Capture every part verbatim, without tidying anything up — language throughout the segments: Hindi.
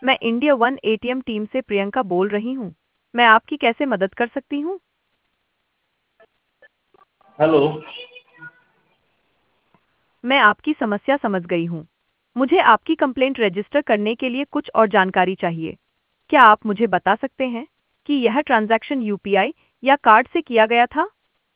मैं इंडिया वन एटीएम टीम से प्रियंका बोल रही हूँ। मैं आपकी कैसे मदद कर सकती हूँ? हेलो। मैं आपकी समस्या समझ गई हूँ। मुझे आपकी कंप्लेंट रजिस्टर करने के लिए कुछ और जानकारी चाहिए। क्या आप मुझे बता सकते हैं कि यह ट्रांजैक्शन यूपीआई या कार्ड से किया गया था?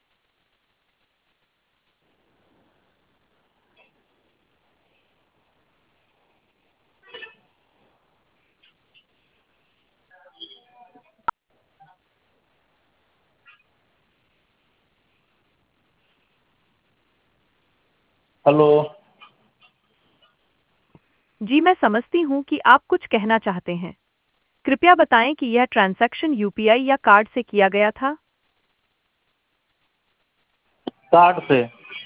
हेलो। जी, मैं समझती हूँ कि आप कुछ कहना चाहते हैं। कृपया बताएं कि यह ट्रांजैक्शन यूपीआई या कार्ड से किया गया था? कार्ड से।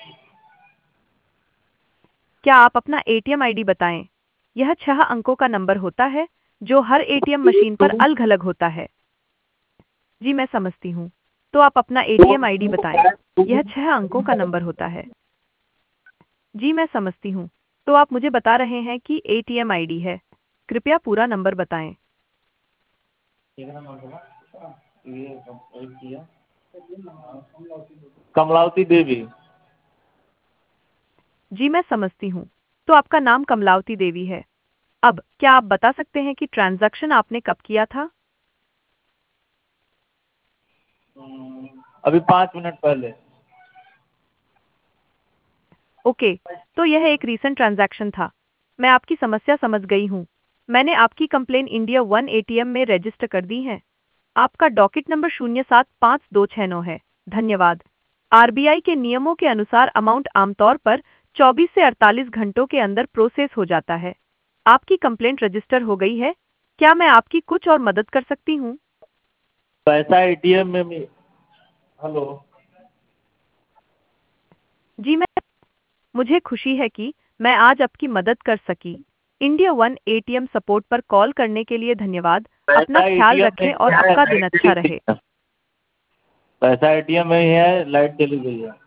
क्या आप अपना एटीएम आईडी बताएं? यह छह अंकों का नंबर होता है जो हर एटीएम मशीन पर अलग-अलग होता है। जी, मैं समझती हूँ। तो आप अपना एटीएम आईडी बताएं। यह छह अंकों का नंबर होता है। जी, मैं समझती हूँ। तो आप मुझे बता रहे हैं कि एटीएम आईडी है। कृपया पूरा नंबर बताएं। कमलावती देवी। जी, मैं समझती हूँ। तो आपका नाम कमलावती देवी है। अब क्या आप बता सकते हैं कि ट्रांजैक्शन आपने कब किया था? अभी पाँच मिनट पहले। ओके, तो यह एक रीसेंट ट्रांजैक्शन था। मैं आपकी समस्या समझ गई हूँ। मैंने आपकी कंप्लेन इंडिया वन एटीएम में रजिस्टर कर दी है। आपका डॉकेट नंबर शून्य सात पाँच दो छः नौ है। धन्यवाद। आरबीआई के नियमों के अनुसार अमाउंट आमतौर पर चौबीस से अड़तालीस घंटों के अंदर प्रोसेस हो जाता है। आपकी कंप्लेंट रजिस्टर हो गई है। क्या मैं आपकी कुछ और मदद कर सकती हूँ? पैसा एटीएम में भी। हेलो। जी, मैं मुझे खुशी है कि मैं आज आपकी मदद कर सकी। इंडिया वन एटीएम सपोर्ट पर कॉल करने के लिए धन्यवाद। अपना पैसा ख्याल एटीएम में रखें ही और है, आपका दिन लाइट अच्छा चली गई रहे। है। पैसा एटीएम में ही है, लाइट चली गई है।